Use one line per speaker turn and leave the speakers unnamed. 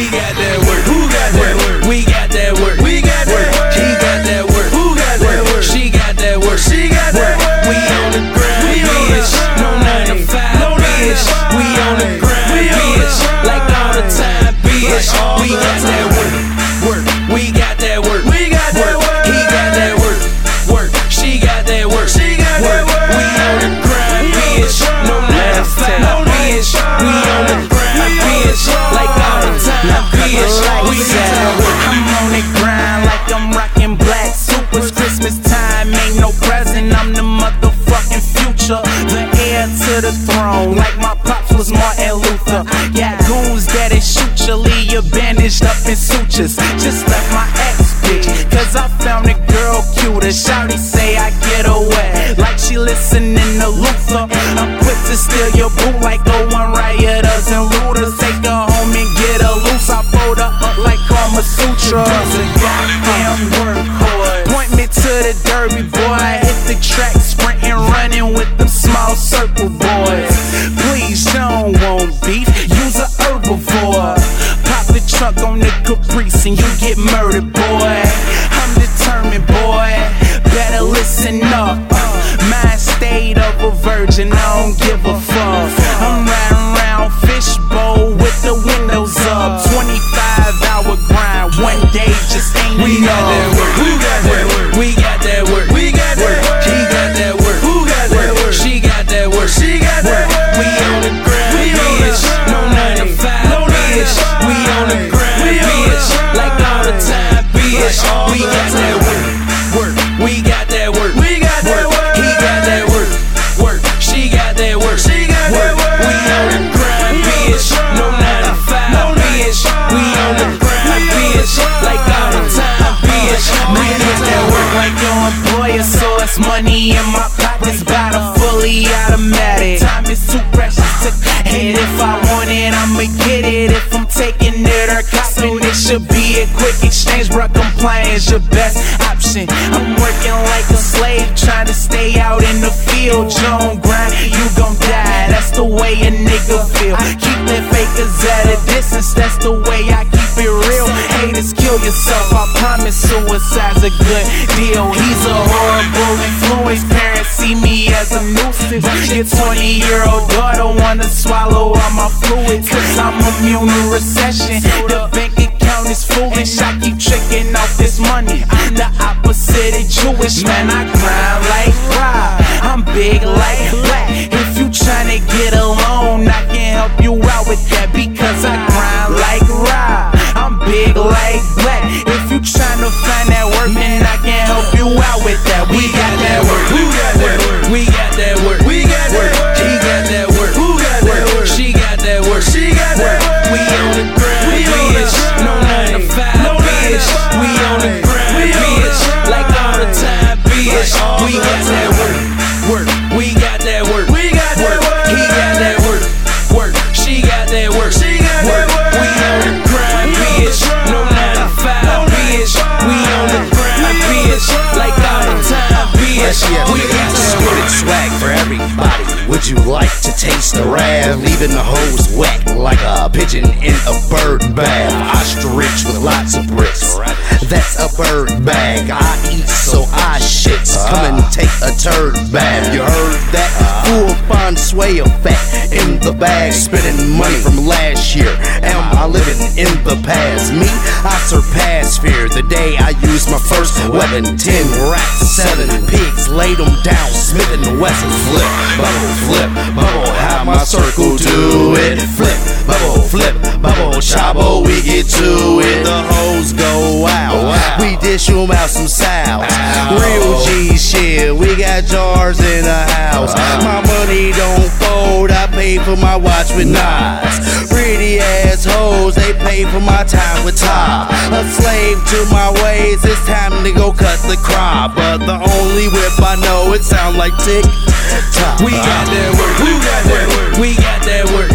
He got that work. Who got that work? We got that work. We got that work. He got that work. Who got that work? She got that work. She got that work. We on the grind, bitch. No 9 to 5, bitch. We on the grind, bitch. Like all the time, bitch. We got that work. We got that work. We got that work. He got that work. She got that work. She got that work. We on the grind, bitch. No 9 to 5, bitch. We on the grind, bitch. Like all the time, bitch. We got that work.
I'm on the grind like I'm rocking black supers. Christmas time, ain't no present. I'm the motherfucking future, the heir to the throne. Like my pops was Martin Luther. Yeah, goons that'll shoot you, leave you bandaged up in sutures. Just left my ex bitch, cause I found a girl cuter. Shawty say I get away, like she listening to Luther. I'm quick to steal your boo like 01 rioters and looters. Take her home and get her loose. I fold her up like Kama Sutra. Goddamn workhorse. Point me to the derby, boy. I hit the track, sprinting, running with them small circle boys. Please, you don't want beef, use a herbivore. Pop the trunk on the Caprice and you get murdered, boy. I'm determined, boy. Better listen up. Mind state of a virgin, I don't give a fuck. I'm riding around fishbowl with the windows up. 25-hour grind, one day just ain't enough.
We got that work. Who got that work? We got that work. We got that work. He got that work. Who got that work? She got that work. She got that work. We on the grind, bitch. No 9 to 5, bitch. We on the grind, bitch. Like all the time, bitch. We got that work. We got that work. We got that work. He got that work. She got that work. She got that work. We on the grind, bitch. No 9 to 5, bitch. We on the grind, bitch. Like all the time, bitch.
I get that work like your employer, so it's money in my pockets. Got a fully automatic. Time is too precious to hit. If I want it, I'ma get it. If I'm taking it or copping, it should be a quick exchange. Bruh, compliance your best option. I'm working like a slave, trying to stay out in the field. You don't grind, you gon' die. That's the way a nigga feel. Keep the fakers at a distance. That's the way I keep it real. Haters, kill yourself. I promise suicide's a good deal. He's a horrible influence. Parents see me as a nuisance. Your 20-year-old daughter wanna swallow all my fluids, cause I'm immune to recession. The bank account is foolish. I keep tricking off this money. I'm the opposite of Jewish, man. I grind like Rob. I'm big like Black. If you tryna get a loan, I can help you out with that, because I grind like Rob. I'm big like Black. If you tryna find that work, man, I can help you out with that. We got that work.
Who got that work? We got that work. We got that work. He got that work. Who got that work? She got that work. She got that work. We on the grind, bitch. No 9 to 5, bitch. We on the grind, bitch. Like all the time, bitch. We got that work. We got that work. We got that work. He got that work. She got that work. She got that work. We on the grind, bitch. No 9 to 5, bitch. We on the grind, bitch. Like all the time, bitch. We got that work.
Swag for everybody. Would you like to taste the wrath? Leaving the hose wet like a pigeon in a bird bath. Ostrich with lots of bricks. That's a bird bag. I eat so I shit. Come and take a turd bath. You heard that? Full fond sway effect in the bag. Spending money from last year. Am I living in the past? Me, I surpass fear. The day I used my first weapon. 10 rats, 7 pigs. Laid them down. Smith and Wesson. Flip, bubble, how my circle do it. Flip, bubble, chabo, we get to it. The hoes go out, we dish them out some sounds. Real G shit, we got jars in the house. My money don't fold, I pay for my watch with knives. Pretty ass hoes, they pay for my time with Todd. A slave to my ways, it's time to go cut the crop. But the only whip I know, it sound like tick tock.
We got that work. Who got that work? We got that work.